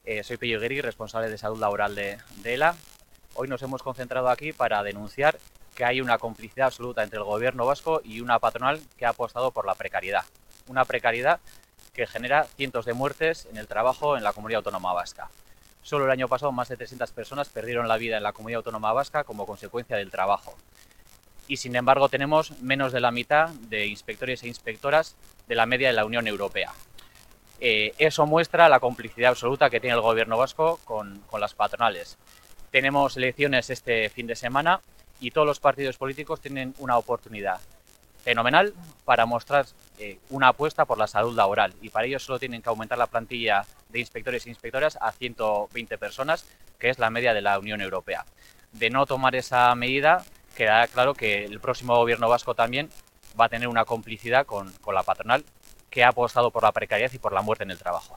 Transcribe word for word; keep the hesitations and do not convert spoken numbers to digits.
Eh, soy Pello Guiri, responsable de salud laboral de, de ELA. Hoy nos hemos concentrado aquí para denunciar que hay una complicidad absoluta entre el gobierno vasco y una patronal que ha apostado por la precariedad. Una precariedad que genera cientos de muertes en el trabajo en la comunidad autónoma vasca. Solo el año pasado más de trescientas personas perdieron la vida en la comunidad autónoma vasca como consecuencia del trabajo. Y sin embargo tenemos menos de la mitad de inspectores e inspectoras de la media de la Unión Europea. Eh, eso muestra la complicidad absoluta que tiene el gobierno vasco con, con las patronales. Tenemos elecciones este fin de semana y todos los partidos políticos tienen una oportunidad fenomenal para mostrar eh, una apuesta por la salud laboral, y para ello solo tienen que aumentar la plantilla de inspectores e inspectoras a ciento veinte personas, que es la media de la Unión Europea. De no tomar esa medida, quedará claro que el próximo gobierno vasco también va a tener una complicidad con, con la patronal, que ha apostado por la precariedad y por la muerte en el trabajo.